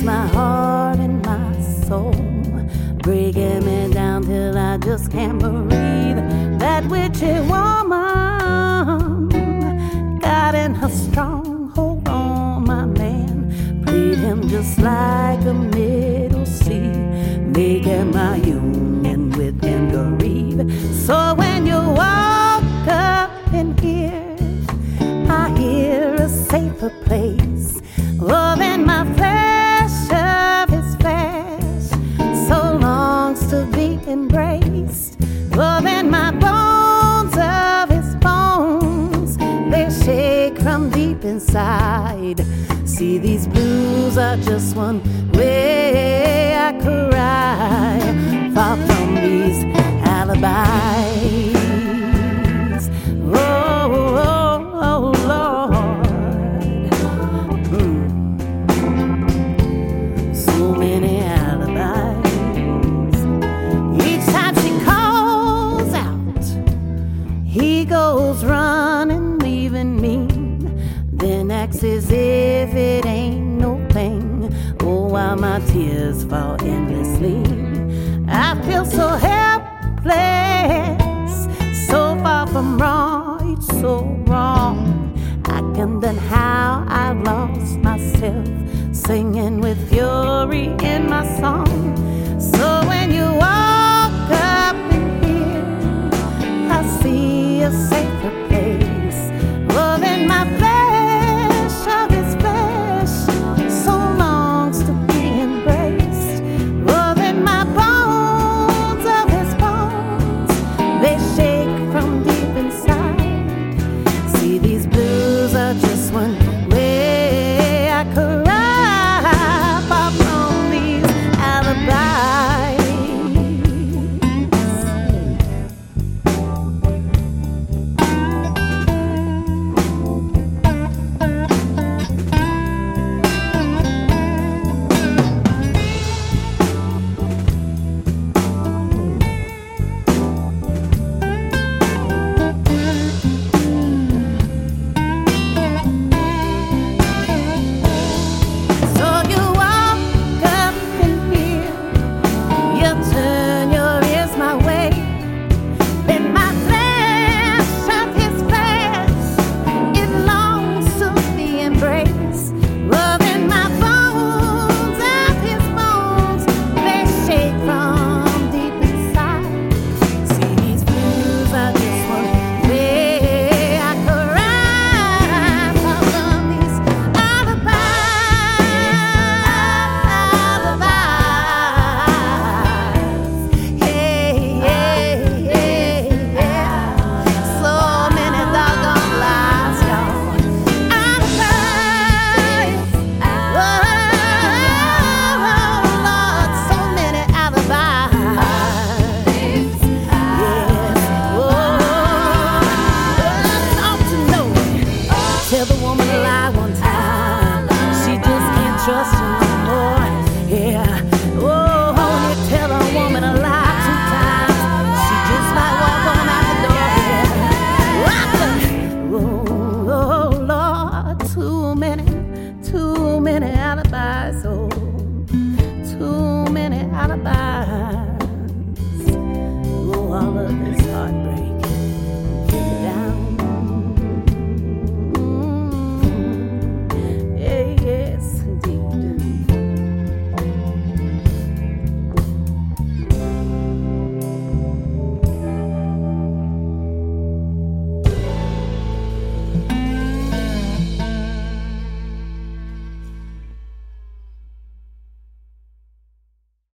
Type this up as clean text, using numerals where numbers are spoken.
my heart and my soul, breaking me down till I just can't breathe. That witchy woman got in her stronghold on my man, played him just like a middle C, making my union with him grieve. So when you walk up in here, I hear a safer place. Love in my flesh of his flesh, so longs to be embraced. Love in my bones of his bones, they shake from deep inside. See, these blues are just one way I cry, far from these alibis. Oh, oh, oh Lord, so many alibis. Each time she calls out, he goes running, leaving me, then acts as if it ain't no thing. Oh, while my tears fall endlessly, I feel so helpless, so far from wrong, it's so wrong. I wonder how I lost myself, singing with fury in my song. So when you walk up in here, I see a safer place. Love in my flesh of his flesh, so longs to be embraced. Love in my bones of his bones, they shake from deep inside. See, these blues are just one way I cry, far from these alibis. So you walk up in here, you turn your ears my way, then my flesh of his flesh, it longs to be embraced. Love in my bones of his bones, they shake from deep inside. See, these blues are just one way I cry, far from these alibis. Hey, yeah, yeah, yeah. So many doggone lies, y'all. Alibis. Oh, Lord, so many alibis. Yes. Oh, ought to know. Tell the woman a lie one time, she just can't trust you no more. Yeah. Oh, you tell a woman a lie 2 times, she just might walk on out the door. Yeah. Oh, Lord, too many alibis. Oh, too many alibis.